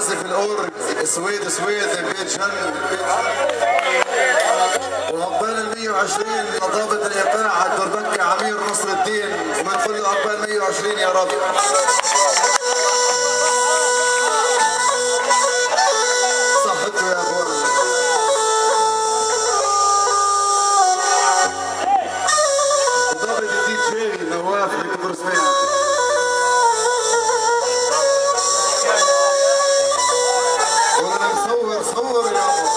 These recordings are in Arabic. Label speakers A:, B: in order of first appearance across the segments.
A: عازف الاورج سويد بيت جن. وعقبال ال 120 لضابط الايقاع الدربكي عمير نصر الدين، وبنقول له عقبال 120 يا رب. صحته يا اخوان. وضابط الدي جي نواف بكبر سمين. صور يا ابو.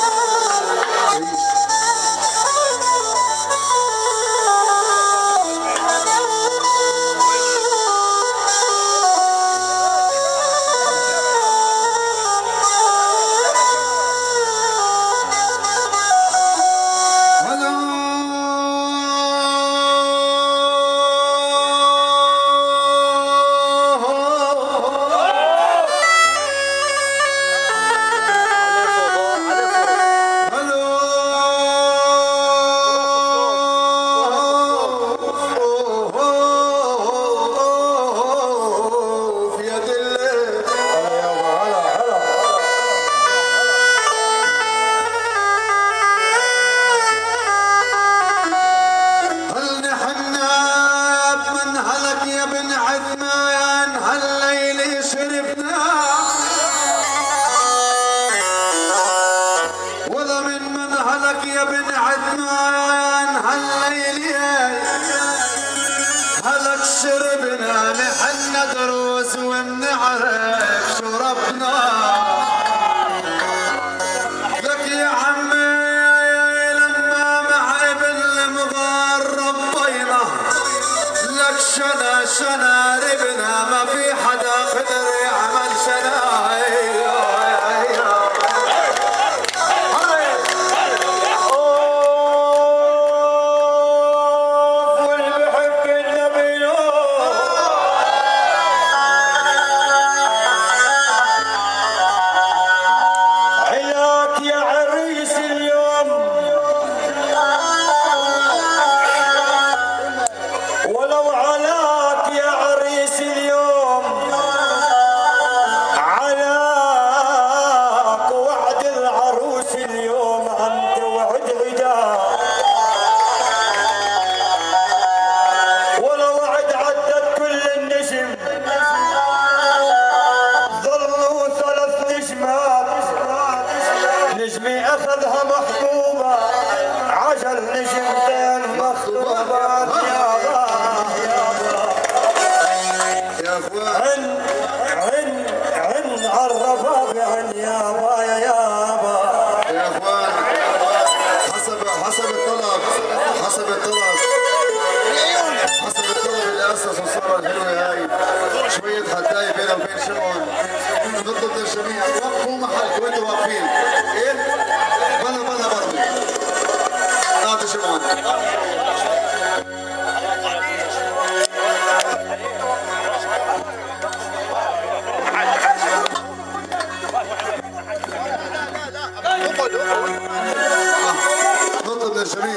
A: نطلب للجميع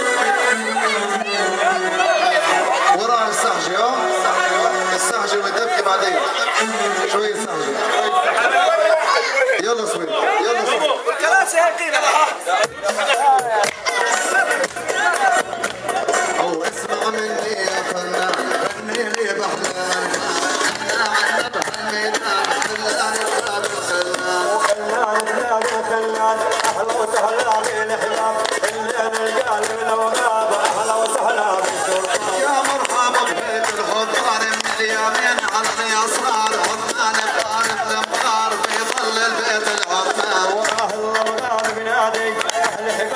A: وراء السحجة. السحجة والدبكة بعدين شوية سحجة. يلا سويد يلا سويد.
B: والكراسي هاكينا.
A: أو اسمع مني يا فنان غني لي بحلال.
C: أهلا وسهلا بالحلال الليل القلب لو غاب. أهلا وسهلا بالسلطان.
A: يا مرحبا ببيت الحضار من اليمين على اليسار حضان بارد المغار في ظل البيت العمار.
C: وأهل الغار بنادي أهل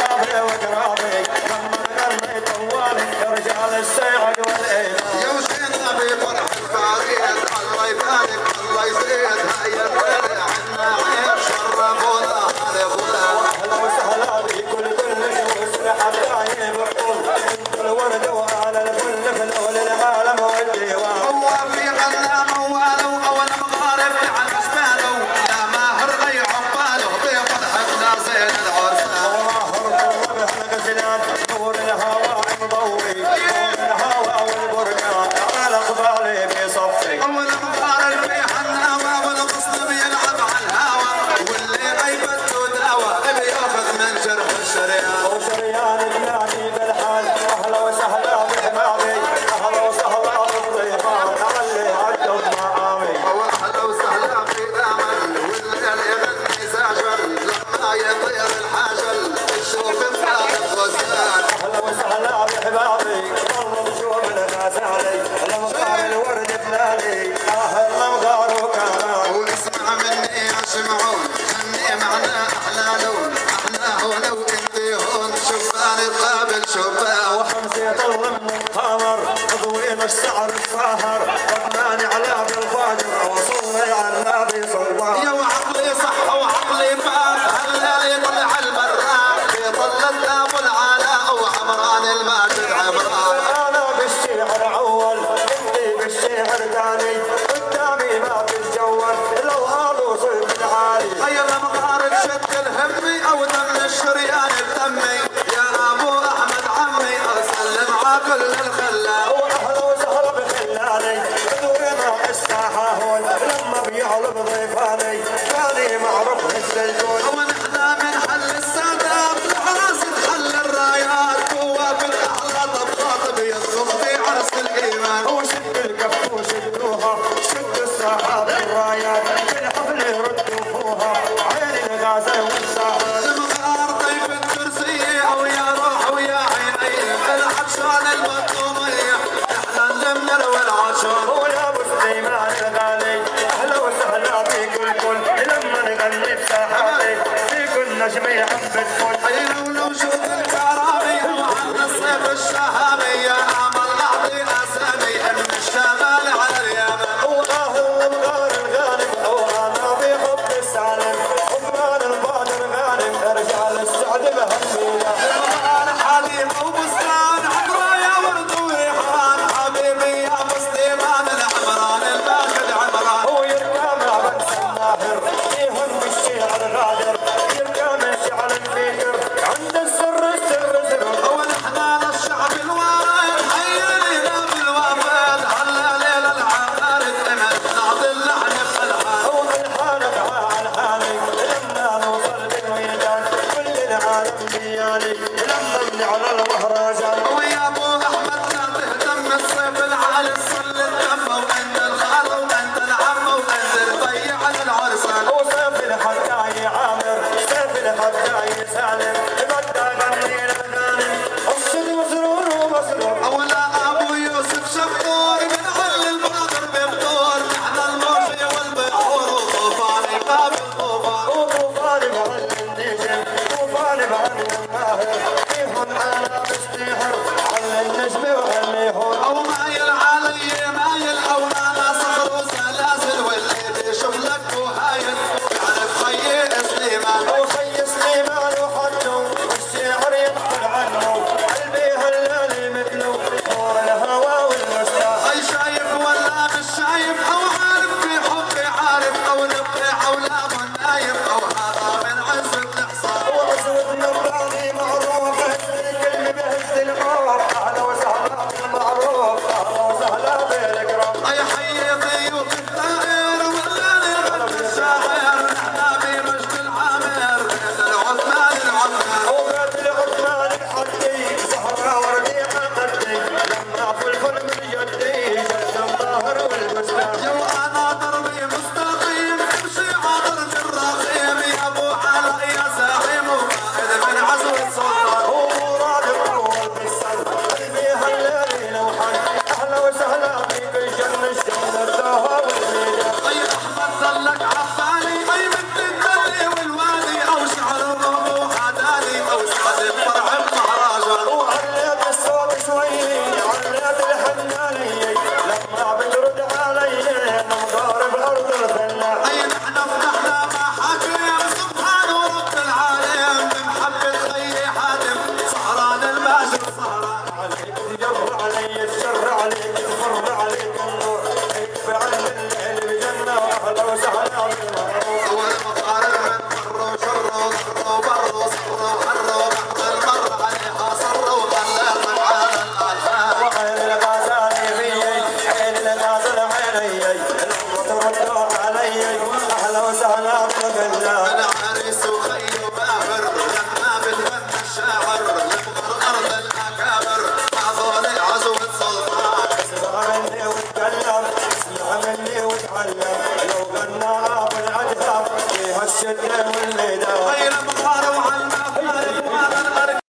C: النبي سلطان
A: يا وعقلي صح وعقلي فات هالليل يطلع المراح يطلت ابو العلاء وعمران الماجد عمران.
C: انا بالشعر اول انتي بالشعر ثاني قدامي ما تتجول لو قالوا صوت عالي.
A: هيا المغارب شد الهمي او دم الشريان بدمي يا ابو احمد عمي اسلم على كل الخلان.
C: واهلا وسهلا بخلاني بدورنا الساحه هون لما بيعلم ضيفاني كاني معروف مثل الجول.
A: ونحن من حل السادات العراس نحل الرايات قوة في الاحلى طبطات بيضرب في عرس الايمان.
C: وشد الكف وشدوها شد السحاب الرايات في الحفل يردوا فوها عين الغازه والساحات.
A: المغار طيف الترسية او يا روح ويا عيني العطشان المطلوبية احنا نلمنا والعطشان.
C: ويا ابو سليمان الغالي اهلا وسهلا بيك الكل لما نغني بساحاتي فيك النجم عم بتفل.
A: حي لو شوف الكرامي وعن الصيف الشهامي يا امل اعطي اسامي من الشمال على اليمن.
C: واهل المغار الغالي وانا بحب السالم عمان البادر غانم ارجع للسعد بهالميله.
A: المغار حليم وبستان عطرة يا ورد وريحان حبيبي يا مسلمان العمران الماجد عمران.
C: هو يركب مع بنس الناهر فيهم بالشعر غادر يركب شعر الفكر عند السر سر.
A: ونحن الشعب الوارد حي ليلة بالوفاد هلا ليلة العقارب امد نعطي اللحن بألحان.
C: هو الحانك على الحاني لما نوصل بالميدان كل العالم دياني لما بنعلى المهرجان.
A: ويا ابو احمد لا تهتم الصيف العالي صل الدم وانت الخال وانت العم وانت البي على العرسان.
C: وصيف الحداي عامر صيف الحداي سالم بدا غني الغانم الصد مسرور ومسرور.
A: اولا ابو يوسف شبور من علي الباطر بفطور نحن الموجي والبحور وطوفاني باب الطوفان.
C: وطوفان بعد النجم طوفان بعد الماهر فيهم انا بستيحر على النجم وهالميهور.
A: او مايل علي مايل او انا صخر وسلاسل واللي يشوف لك وهايل يعرف خيي سليمان.
C: وخي سليمان وحده الشعر يدخل عنه قلبي هلالي مثله نور الهوى والمساء.
A: اي شايف ولا مش شايف او عارف في حبي عارف او نبقي حولا نايم او هذا من عز الاحصان.
C: واسود نباني معروف الكلمه بهز العوف اهلا وسهلا بالمعروف اهلا وسهلا بالاكرام.
A: اي حي ضيوف الثائر والليل حب الشاعر نحن بمجد العامر بين العثمان العثمان.
C: وبيت العثمان الحدي زهره ورقيقه قدي لما في الفل من يدي جد الظاهر والبستان.
A: يو انا دربي مستقيم امشي عبر الرقيم يا ابو علاء يا زعيم وقائد من عزو السلطان.
C: ومراد الأول بالسل قلبي هالليل لوحان أهلا وسهلا بك الجنة الشمس الدهر والميدان.
A: اي احمد ظلك عبالي اي مثل الدلي والوادي او شعر الربوع عدالي او سعد الفرح بمهرجان.
C: وعليت الصوت شوي عليت الحنانية لما بترد علي نمطار بأرض الفلاح.
A: اي نحن فتحنا مع حكيم سبحان رب العالم بمحبة خيي حاتم سهران الماجد سهران.
C: عليك تجر علي الشر عليك تفر عليك النور يكفي عن الليل بجنة وأهلا وسهلا بالمعروف.
A: اول مقارب من فروا شروا ضروا بروا صروا حروا بعد المر عليها صروا خليت على الالحان.
C: وعين الغزالي فيي عين الغزال عيني لما تردوا علي اهلا وسهلا بالله.
A: من